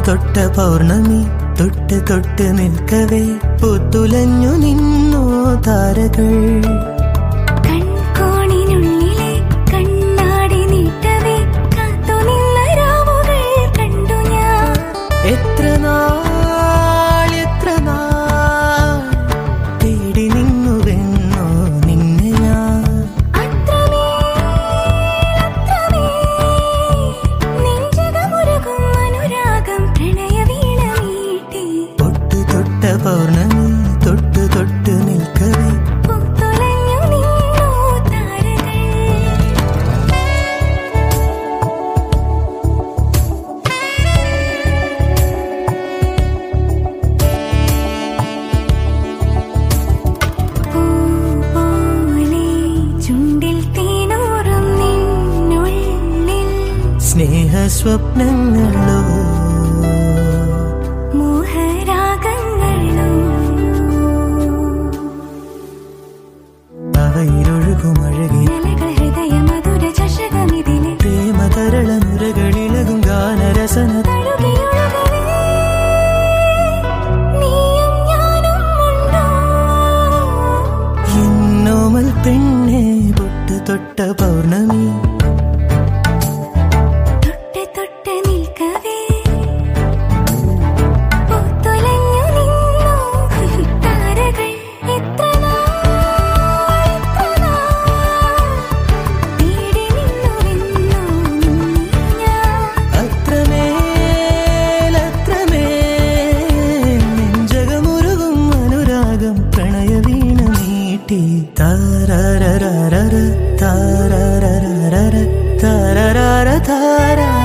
തൊട്ട പൗർണമി തൊട്ട് തൊട്ട് നിൽക്കവേ പൂത്തുലഞ്ഞു നിന്നോ താരകൾ. കൺകോണിനുള്ളിലെ കണ്ണാടി നീട്ടവേ കാത്തു നിന്ന രാവുകൾ കണ്ടു ഞാൻ. എത്ര നാൾ തേടി നിന്നുവെന്നോ നിന്നെ ഞാൻ. തൊട്ട് തൊട്ട പൗർണമി തൊട്ട് തൊട്ട് നിൽക്കവേ പൂത്തുലഞ്ഞു നിന്നോ താരകൾ. പൂപോലെ ചുണ്ടിൽ തേനൂറും നിന്നുള്ളിൽ സ്നേഹസ്വപ്നങ്ങളോ മോഹരാഗങ്ങളോ അവയിലൊഴുകുമഴകി ഹൃദയ മധുര ചഷകമിതിലെ പ്രേമതരള നുരകളിലകും ഗാനരസന നീയും ഞാനും ഉണ്ടോ എന്നോമൽ പെണ്ണെ തൊട്ട് തൊട്ട പൗർണമി തൊട്ട് തൊട്ട് നിൽക്കവേ പൂത്തുലഞ്ഞു നിന്നോ താരകൾ. എത്ര നാൾ തേടി നിന്നുവെന്നോ ഞാൻ. അത്രമേൽ നെഞ്ചകമുരുകും അനുരാഗം പ്രണയവീണ നീട്ടി താരരരര താരരരര താരരര താര